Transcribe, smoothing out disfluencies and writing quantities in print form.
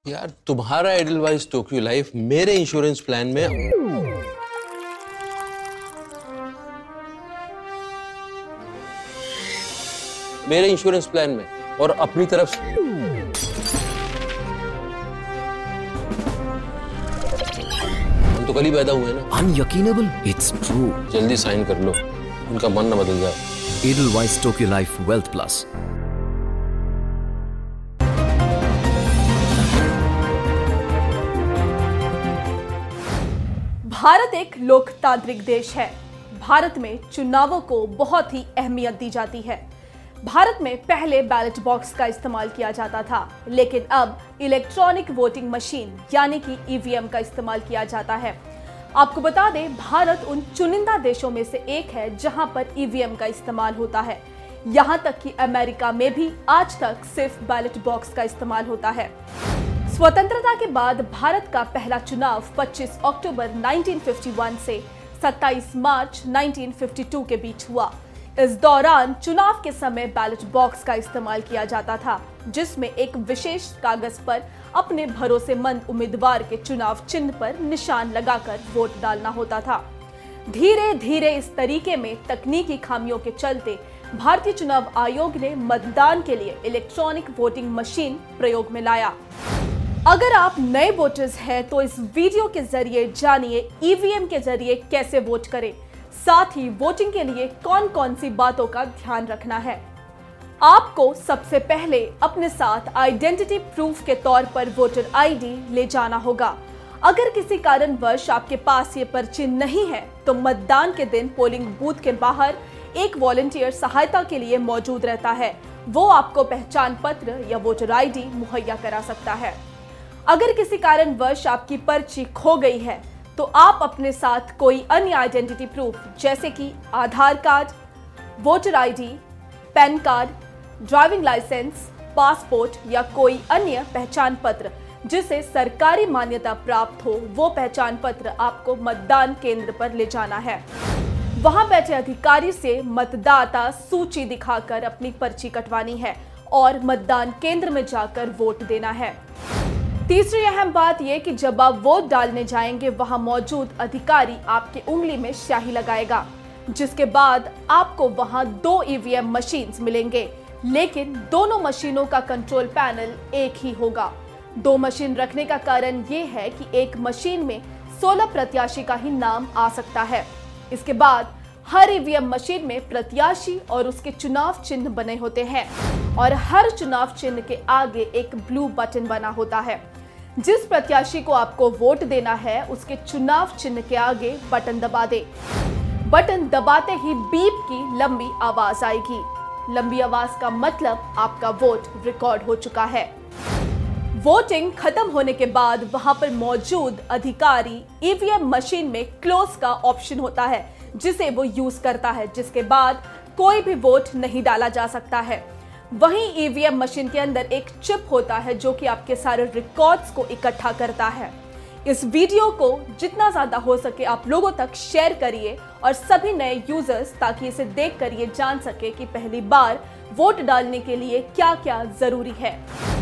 यार तुम्हारा Edelweiss Tokyo life मेरे इंश्योरेंस प्लान में और अपनी तरफ से हम तो कल ही पैदा हुए ना। अनयकीनेबल, इट्स ट्रू। जल्दी साइन कर लो, उनका मन न बदल जाए। Edelweiss Tokyo life wealth plus. Bharat एक लोकतांत्रिक देश है। भारत में चुनावों को बहुत ही अहमियत दी जाती है। भारत में पहले बैलेट बॉक्स का इस्तेमाल किया जाता था, लेकिन अब इलेक्ट्रॉनिक वोटिंग मशीन यानी कि ईवीएम का इस्तेमाल किया जाता है। आपको बता दें, भारत उन चुनिंदा देशों में से एक है जहां पर ईवीएम का इस्तेमाल होता है। यहां तक कि अमेरिका में भी आज तक सिर्फ बैलेट बॉक्स का इस्तेमाल होता है। स्वतंत्रता के बाद भारत का पहला चुनाव 25 अक्टूबर 1951 से 27 मार्च 1952 के बीच हुआ। इस दौरान चुनाव के समय बैलेट बॉक्स का इस्तेमाल किया जाता था, जिसमें एक विशेष कागज पर अपने भरोसेमंद उम्मीदवार के चुनाव चिन्ह पर निशान लगाकर वोट डालना होता था। धीरे धीरे इस तरीके में तकनीकी खामियों के चलते भारतीय चुनाव आयोग ने मतदान के लिए इलेक्ट्रॉनिक वोटिंग मशीन प्रयोग में लाया। अगर आप नए वोटर्स हैं तो इस वीडियो के जरिए जानिए ईवीएम के जरिए कैसे वोट करें, साथ ही वोटिंग के लिए कौन कौन सी बातों का ध्यान रखना है। आपको सबसे पहले अपने साथ आइडेंटिटी प्रूफ के तौर पर वोटर आईडी ले जाना होगा। अगर किसी कारणवश आपके पास ये पर्ची नहीं है तो मतदान के दिन पोलिंग बूथ के बाहर एक वॉलंटियर सहायता के लिए मौजूद रहता है। वो आपको पहचान पत्र या वोटर आईडी मुहैया करा सकता है। अगर किसी कारणवश आपकी पर्ची खो गई है तो आप अपने साथ कोई अन्य आइडेंटिटी प्रूफ जैसे कि आधार card, voter ID, pan card, driving licence, passport या कोई अन्य पहचान पत्र जिसे सरकारी मान्यता प्राप्त हो, वो पहचान पत्र आपको मतदान केंद्र पर ले जाना है। वहां बैठे अधिकारी से मतदाता सूची दिखाकर अपनी पर्ची कटवानी है और मतदान केंद्र में जाकर वोट देना है। तीसरी अहम बात यह कि जब आप वोट डालने जाएंगे वहां मौजूद अधिकारी आपकी उंगली में स्याही लगाएगा, जिसके बाद आपको वहां 2 ईवीएम मशीन्स मिलेंगे, लेकिन दोनों मशीनों का कंट्रोल पैनल एक ही होगा। 2 मशीन रखने का कारण ये है कि एक मशीन में 16 प्रत्याशी का ही नाम आ सकता है। इसके बाद हर ईवीएम मशीन में प्रत्याशी और उसके चुनाव चिन्ह बने होते हैं और हर चुनाव चिन्ह के आगे एक ब्लू बटन बना होता है। जिस प्रत्याशी को आपको वोट देना है उसके चुनाव चिन्ह के आगे बटन दबा दे। बटन दबाते ही बीप की लंबी आवाज आएगी। लंबी आवाज का मतलब आपका वोट रिकॉर्ड हो चुका है। वोटिंग खत्म होने के बाद वहां पर मौजूद अधिकारी ईवीएम मशीन में क्लोज का ऑप्शन होता है जिसे वो यूज करता है, जिसके बाद कोई भी वोट नहीं डाला जा सकता है। वहीं ईवीएम मशीन के अंदर एक चिप होता है जो कि आपके सारे रिकॉर्ड्स को इकट्ठा करता है। इस वीडियो को जितना ज्यादा हो सके आप लोगों तक शेयर करिए और सभी नए यूजर्स ताकि इसे देखकर ये जान सके कि पहली बार वोट डालने के लिए क्या क्या जरूरी है।